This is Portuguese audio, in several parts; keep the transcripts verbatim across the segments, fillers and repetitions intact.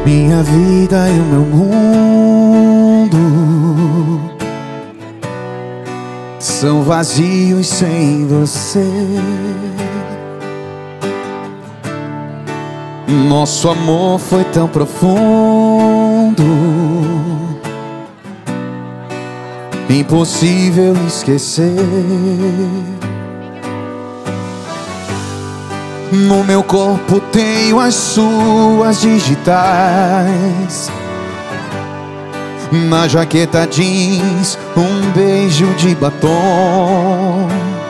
Minha vida e o meu mundo são vazios sem você. Nosso amor foi tão profundo, impossível esquecer. No meu corpo tenho as suas digitais, na jaqueta jeans um beijo de batom.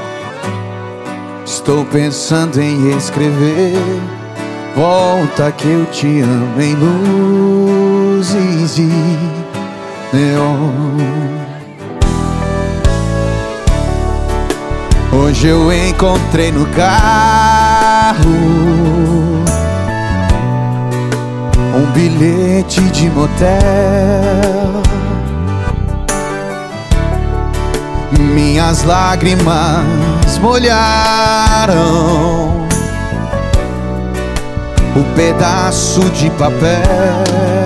Estou pensando em escrever: volta que eu te amo, em luzes de neon. Hoje eu encontrei no carro um bilhete de motel. Minhas lágrimas molharam o pedaço de papel.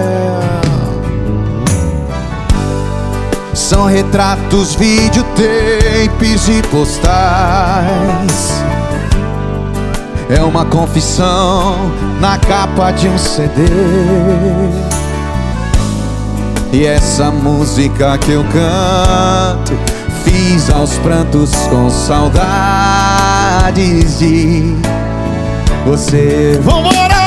São retratos, videotapes e postais. É uma confissão na capa de um C D. E essa música que eu canto fiz aos prantos com saudades de você. Vambora!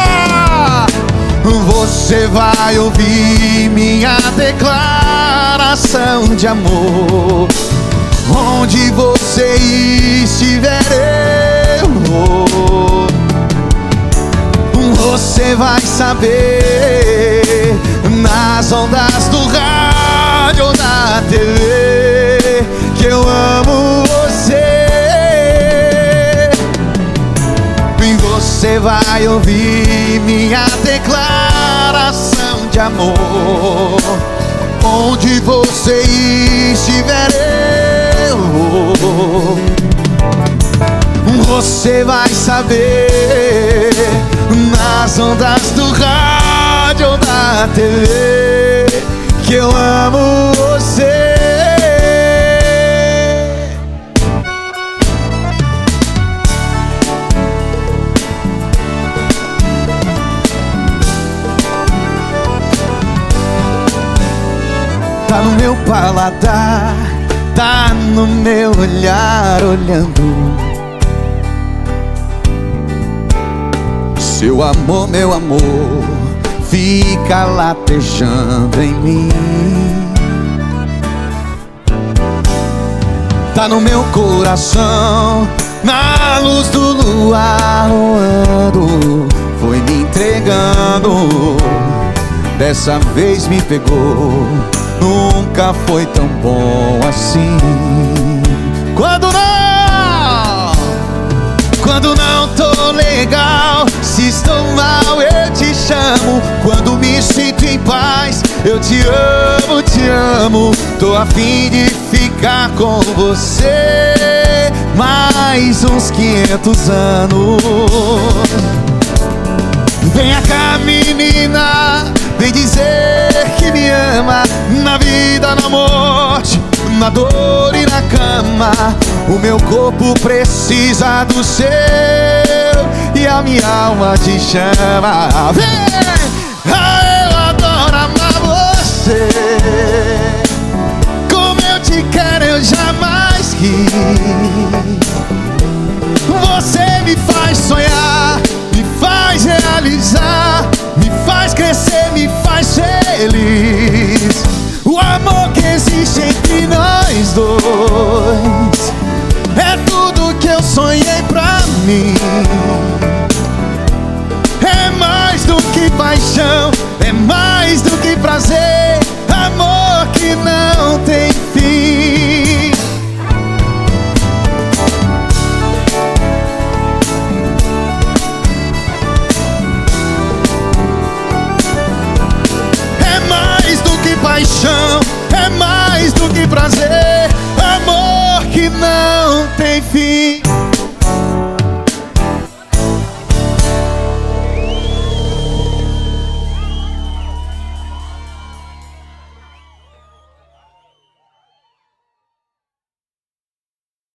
Você vai ouvir minha declaração de amor. Onde você estiver eu vou. Você vai saber nas ondas do rádio ou da T V que eu amo você. E você vai ouvir minha declaração de amor. Onde você estiver eu vou. Você vai saber nas ondas do rádio ou da T V que eu amo você. Tá no meu paladar, tá no meu olhar olhando. Seu amor, meu amor, fica latejando em mim. Tá no meu coração, na luz do luar roando. Foi me entregando, dessa vez me pegou. Nunca foi tão bom assim. Quando não, quando não tô legal, se estou mal eu te chamo. Quando me sinto em paz, eu te amo, te amo. Tô a fim de ficar com você mais uns quinhentos anos. Venha cá, menina, vem dizer que me ama. Na vida, na morte, na dor e na cama. O meu corpo precisa do seu e a minha alma te chama. Vem! Ah, eu adoro amar você. Como eu te quero eu jamais quis. Você me faz sonhar, me faz realizar, me faz crescer, me faz feliz. O amor que existe entre nós dois é tudo que eu sonhei pra mim. É mais do que paixão, é mais do que prazer. Amor que não tem fim. Paixão é mais do que prazer.